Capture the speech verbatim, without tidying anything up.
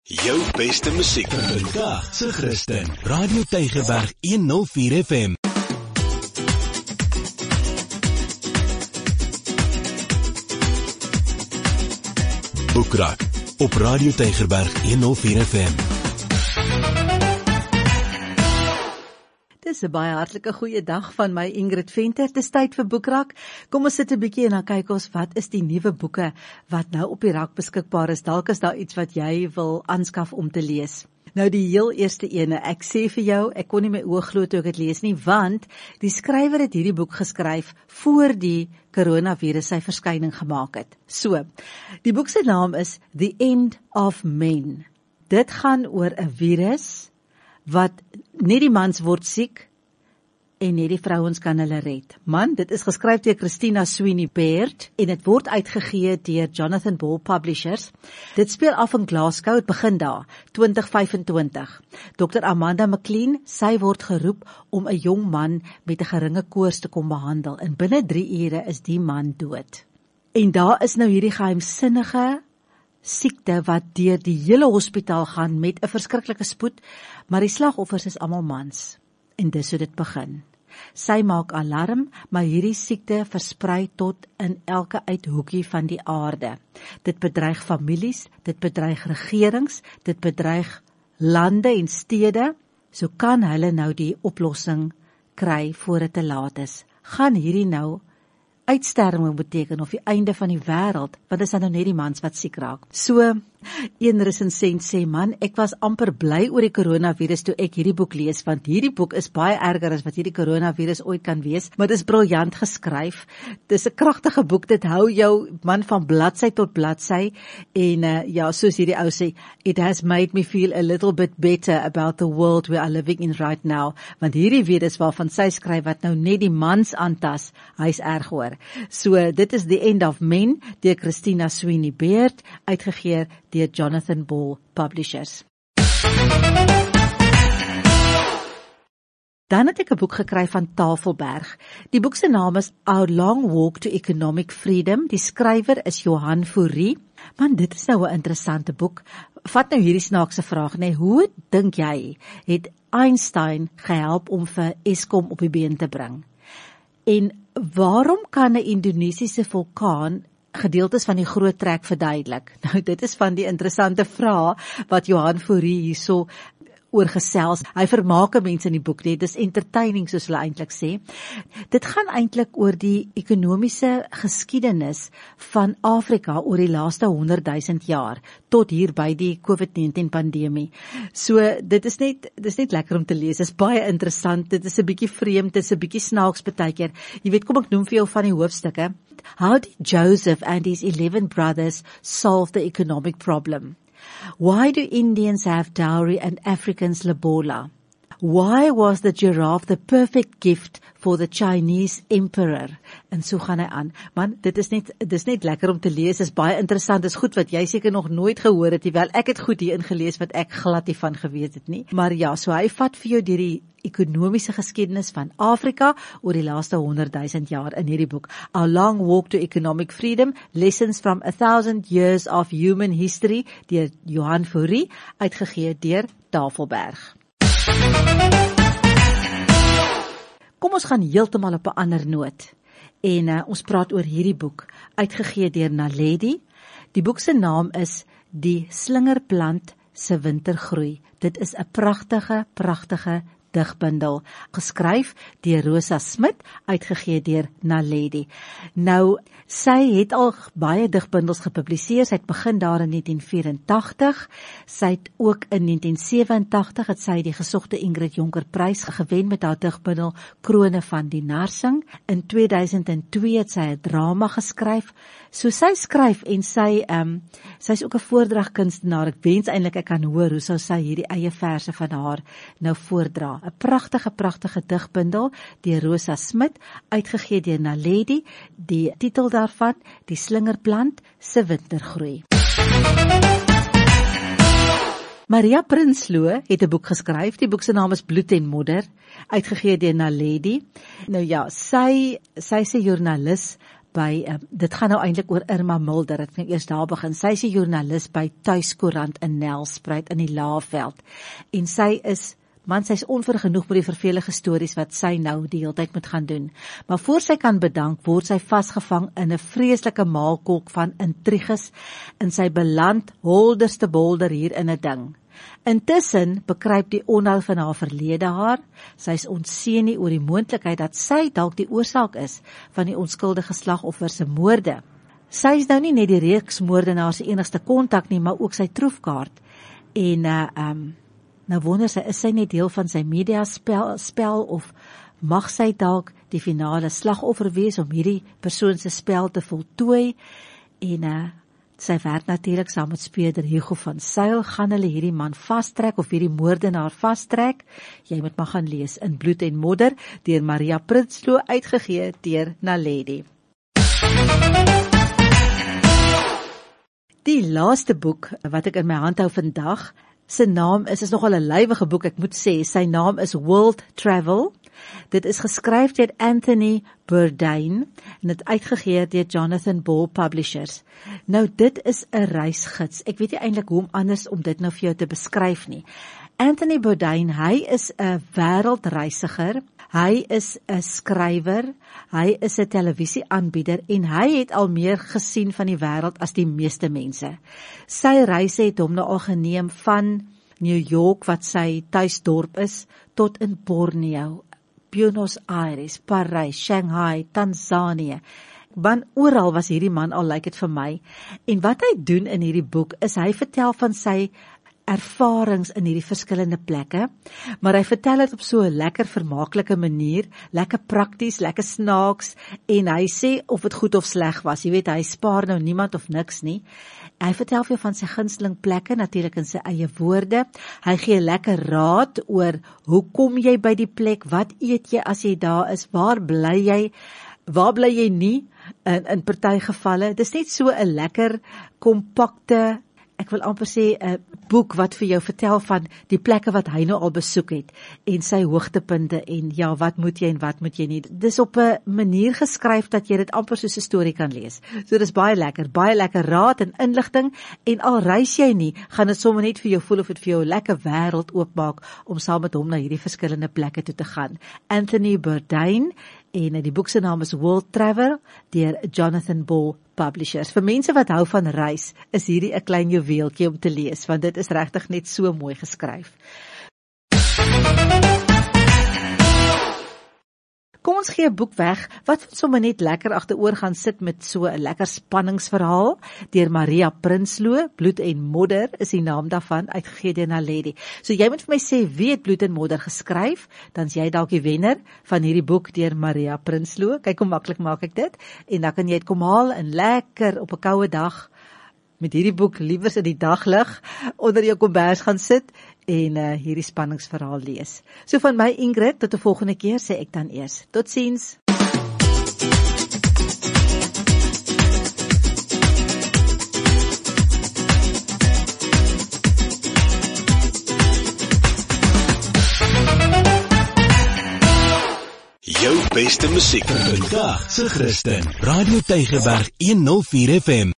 Jou beste musiek vandag se Christen Radio Tygerberg honderd vier F M. Boekrak op Radio Tygerberg honderd vier F M. Dis 'n baie hartlike goeie dag van my Ingrid Venter. Dis tyd vir Boekrak. Kom ons sit 'n bietjie en dan kyk ons wat is die nuwe boeke wat nou op die rak beskikbaar is. Dalk is daar iets wat jy wil aanskaf om te lees. Nou die heel eerste ene, ek sê vir jou, ek kon nie my oë glo toe ek dit lees nie, want die skrywer het hierdie boek geskryf voor die coronavirus sy verskyning gemaak het. So, die boek se naam is The End of Men. Dit gaan oor 'n virus wat net die mans word siek en net die vrouens kan hulle red. Man, dit is geskryf deur Christina Sweeney Baird en dit word uitgegee deur Jonathan Ball Publishers. Dit speel af in Glasgow, het begin daar, twintig vyf en twintig. dokter Amanda McLean, sy word geroep om 'n jong man met 'n geringe koors te kom behandel en binne drie ure is die man dood. En daar is nou hierdie geheimsinnige siekte wat deur die hele hospitaal gaan met 'n verskriklike spoed, maar die slagoffers is almal mans. En dis hoe dit begin. Sy maak alarm, maar hierdie siekte versprei tot in elke uithoekie van die aarde. Dit bedreig families, dit bedreig regerings, dit bedreig lande en stede. So kan hulle nou die oplossing kry voor dit te laat is. Gaan hierdie nou uitsterwing beteken of die einde van die wêreld, want dit is dan nou net die mans wat siek raak. So, een resensent sê, man, ek was amper bly oor die coronavirus toe ek hierdie boek lees, want hierdie boek is baie erger as wat hierdie coronavirus ooit kan wees, maar dit is briljant geskryf. Dit is 'n kragtige boek, dit hou jou man van bladsy tot bladsy, en uh, ja, soos hierdie ou sê, it has made me feel a little bit better about the world we are living in right now, want hierdie virus waarvan sy skryf, wat nou net die mans aantas, hy's erg hoor. So, dit is The End of Men, deur Christina Sweeney Baird, uitgegee deur Jonathan Ball Publishers. Dan het ek 'n boek gekry van Tafelberg. Die boek se naam is Our Long Walk to Economic Freedom. Die skrywer is Johan Fourie. Man, dit is nou 'n interessante boek. Vat nou hierdie snaakse vraag, nee, hoe dink jy het Einstein gehelp om vir Eskom op die been te bring? En waarom kan 'n Indonesiese vulkaan gedeeltes van die groot trek verduidelik? Nou, dit is van die interessante vrae wat Johan Fourie hierso oorgesels. Hy vermaak mense in die boek, nee, dis entertaining soos hulle eintlik sê. Dit gaan eintlik oor die ekonomiese geskiedenis van Afrika oor die laaste honderdduisend jaar tot hier by die COVID negentien pandemie. So dit is net dit is net lekker om te lees. Dit is baie interessant. Dit is 'n bietjie vreemd, dit is 'n bietjie snaaks partykeer. Jy weet, kom ek noem vir jou van die hoofstukke. How did Joseph and his eleven brothers solve the economic problem? Why do Indians have dowry and Africans lobola? Why was the giraffe the perfect gift for the Chinese emperor? En so gaan hy aan. Man, dit is net dit is net lekker om te lees. Is baie interessant. Dis goed wat jy seker nog nooit gehoor het, terwyl ek het goed hier ingelees wat ek glad nie van geweet het nie. Maar ja, so hy vat vir jou deur die ekonomiese geskiedenis van Afrika oor die laaste honderdduisend jaar in hierdie boek. Our Long Walk to Economic Freedom, Lessons from a Thousand Years of Human History, deur Johan Fourie, uitgegee deur Tafelberg. Kom ons gaan heeltemal op 'n ander noot. En uh, ons praat oor hierdie boek, uitgegee deur Naledi. Die boek se naam is Die Slingerplant se Wintergroei. Dit is 'n pragtige, pragtige digbundel, geskryf deur Rosa Smit, uitgegee deur Naledi. Nou, sy het al baie digbundels gepubliseer. Sy het begin daar in negentien vyf-en-tagtig. Sy het ook in negentien sewe-en-tagtig het sy die gesogte Ingrid Jonker Prys gewen met haar digbundel Krone van die Narsing. In twee duisend twee het sy 'n drama geskryf. So sy skryf en sy um, sy is ook 'n voordragkunstenaar. Ek wens eintlik ek kan hoor hoe sou sy hierdie eie verse van haar nou voordra. 'n Pragtige, pragtige digbundel deur Rosa Smit, uitgegee deur Naledi. Die titel daarvan, Die Slingerplant se Wintergroei. Maria Prinsloo het 'n boek geskryf. Die boek se naam is Bloed en Modder, uitgegee deur Naledi. Nou ja, sy sy is 'n joernalis by, uh, dit gaan nou eintlik oor Irma Mulder, ek kan eers daar begin. Sy is 'n joernalis by Tuiskoerant in Nelspruit in die Laagveld. En sy is, man, sy is onvergenoeg met die vervelige stories wat sy nou die hele tyd moet gaan doen. Maar voor sy kan bedank, word sy vasgevang in 'n vreeslike maalkolk van intriges, en sy beland holderste bolder hier in 'n ding. Intussen bekruip die onheil van haar verlede haar. Sy is ontseën nie oor die moontlikheid dat sy dalk die oorsaak is van die onskuldige slagoffer se moorde. Sy is nou nie net die reeksmoordenaar se enigste kontak nie, maar ook sy troefkaart. En uh, um, nou wonder sy, is sy net deel van sy media spel, spel of mag sy dalk die finale slagoffer wees om hierdie persoon se spel te voltooi? En uh, sy werk natuurlik saam met speurder Hugo van Zyl, gaan hulle hierdie man vastrek of hierdie moordenaar vastrek? Jy moet maar gaan lees in Bloed en Modder deur Maria Prinsloo, uitgegee deur Naledi. Die laaste boek wat ek in my hand hou vandag, sy naam is, is nogal 'n lywige boek, ek moet sê, sy naam is World Travel. Dit is geskryf deur Anthony Bourdain en dit uitgegee deur Jonathan Ball Publishers. Nou, dit is 'n reisgids. Ek weet nie eintlik hoe om anders om dit nou vir jou te beskryf nie. Anthony Bourdain, hy is 'n wêreldreisiger, hy is 'n skrywer, hy is 'n televisieaanbieder en hy het al meer gesien van die wêreld as die meeste mense. Sy reise het hom nou al geneem van New York, wat sy tuisdorp is, tot in Borneo, Buenos Aires, Parys, Shanghai, Tanzanië. Want oral was hierdie man al, lyk dit vir my. En wat hy doen in hierdie boek is hy vertel van sy ervarings in hierdie verskillende plekke, maar hy vertel dit op so 'n lekker vermaaklike manier, lekker prakties, lekker snaaks, en hy sê of dit goed of sleg was. Jy weet, hy spaar nou niemand of niks nie. Hy vertel vir jou van sy gunsteling plekke, natuurlik in sy eie woorde. Hy gee lekker raad oor hoe kom jy by die plek, wat eet jy as jy daar is, waar bly jy, waar bly jy nie, in, in party gevalle. Dis net so 'n lekker, kompakte, ek wil amper sê 'n boek wat vir jou vertel van die plekke wat hy nou al besoek het, en sy hoogtepunte, en ja, wat moet jy en wat moet jy nie. Dis op 'n manier geskryf dat jy dit amper soos 'n storie kan lees. So dis baie lekker, baie lekker raad en inligting, en al reis jy nie, gaan dit sommer net vir jou voel of dit vir jou 'n lekker wêreld oopmaak om saam met hom na hierdie verskillende plekke toe te gaan. Anthony Bourdain, en die boek se naam is World Travel deur Jonathan Ball Publishers. Vir mense wat hou van reis, is hierdie 'n klein juweeltjie om te lees, want dit is regtig net so mooi geskryf. Kom ons gee 'n boek weg wat sommer net lekker agteroor gaan sit met so 'n lekker spanningsverhaal deur Maria Prinsloo. Bloed en Modder is die naam daarvan, uitgegee deur Naledi. So jy moet vir my sê wie het Bloed en Modder geskryf, dan's jy dalk die wenner van hierdie boek deur Maria Prinsloo. Kyk hoe maklik maak ek dit, en dan kan jy dit kom haal en lekker op 'n koue dag met hierdie boek liewers in die daglig onder jou kombers gaan sit en uh, hierdie spanningsverhaal lees. So van my Ingrid, tot 'n volgende keer sê ek dan eers. Totsiens. Jou beste musiek vandag se Christen. Radio Tygerberg honderd vier F M.